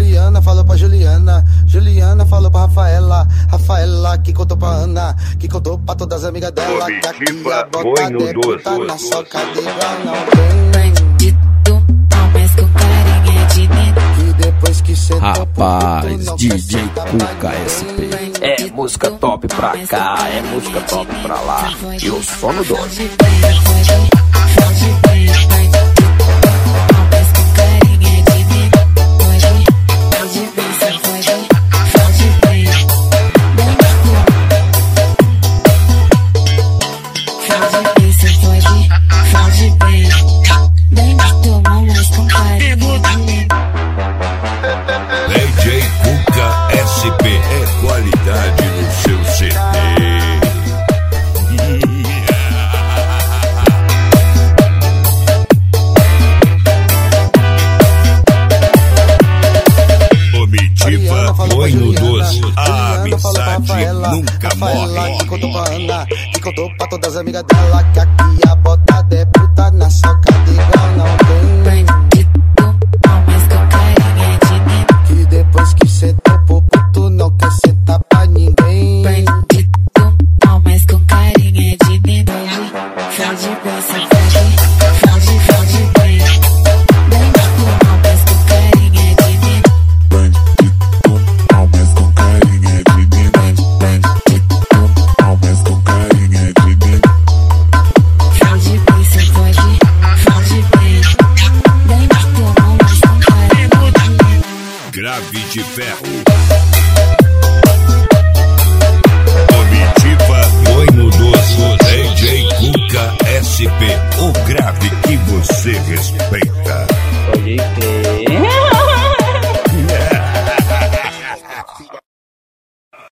Mariana falou pra Juliana, Juliana falou pra Rafaela, Rafaela que contou pra Ana, que contou pra todas as amigas dela, que aqui a bota deputa na soca de igual não tem. Bandido, mas com carinha de nena. E depois que cê Rapaz, DJ Cuca SP. É música top pra cá, é música top pra lá. E o sono doce. DJ Cuca SP é qualidade no seu CD. Comitiva põe no doce, a amizade nunca morre. Que contou pra Ana, que contou pra todas as amigas dela, que aqui a bota deputa na soca de igual não tem. Mas com carinha de nena. Que depois que cê topou puto não quer sentar pra ninguém. Bandido, mas com carinha de nena. Fode bem, fode bem. Bandido, mas com carinha de nena. Bandido, mas com carinha de nena. Bandido, mas com carinha de nena. Fode bem, cê fode bem. Bandido, mas com carinha de nena. Grave de ferro. Comitiva põe no doce, DJ Cuca SP, o grave que você respeita. Pode crer.